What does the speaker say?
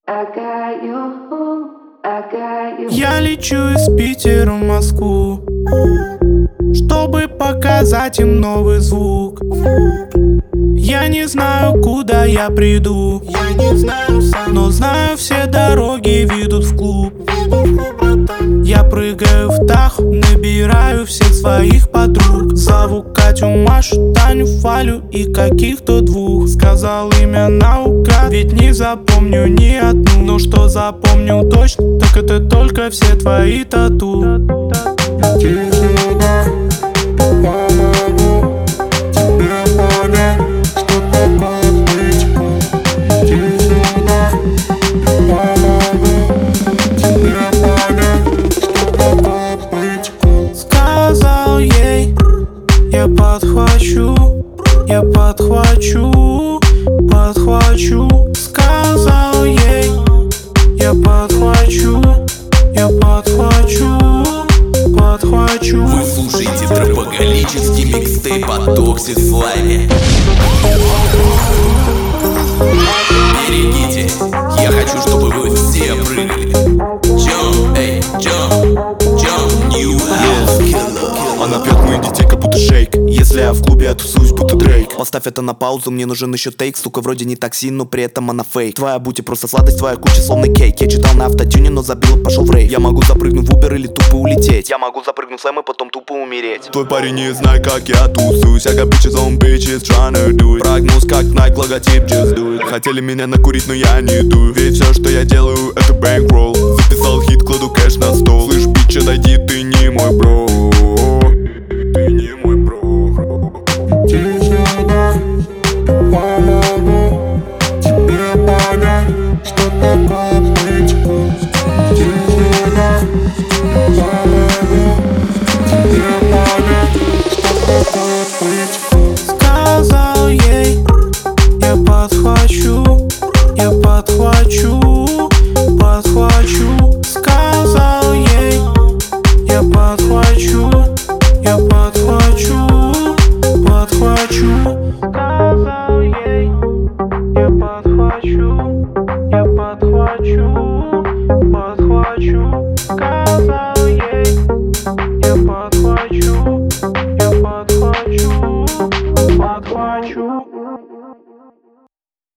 Я лечу из Питера в Москву, чтобы показать им новый звук. Я не знаю, куда я приду, но знаю, все дороги ведут в клуб. Я прыгаю в Таху, набираю всех своих подруг. Зову Катю, Машу, Таню, Валю и каких-то двух. Сказал имя наугад, ведь не запомню ни одну. Но что запомнил точно, так это только все твои тату. Сказал ей, я подхвачу, я подхвачу, подхвачу. Сказал ей, я подхвачу, я подхвачу, подхвачу. Вы слушаете тропоголический микстейп от Toxic Slime. Берегитесь, я хочу, чтобы вы все прыгали. Jump, эй, jump, jump, new house killer. Она пьет моих детей, как будто шейк. Если я в клубе, я тусуюсь, будто Дрейк. Поставь это на паузу, мне нужен еще тейк. Сука, вроде не такси, но при этом она фейк. Твоя бути просто сладость, твоя куча словно кейк. Я читал на автотюне, но забил и пошел в рейв. Я могу запрыгнуть в Uber или тупо улететь. Я могу запрыгнуть в слэм и потом тупо умереть. Твой парень не знает, как я тусуюсь. I got bitches on bitches tryna do it. Прогнуз как Nike, логотип, just do it. Хотели меня накурить, но я не дую. Ведь все, что я делаю, это bankroll. Записал хит, кладу кэш на стол. Слышь, бичь, отойди, ты не мой бро. Ты не мой бро. Помогу тебе понять, что такое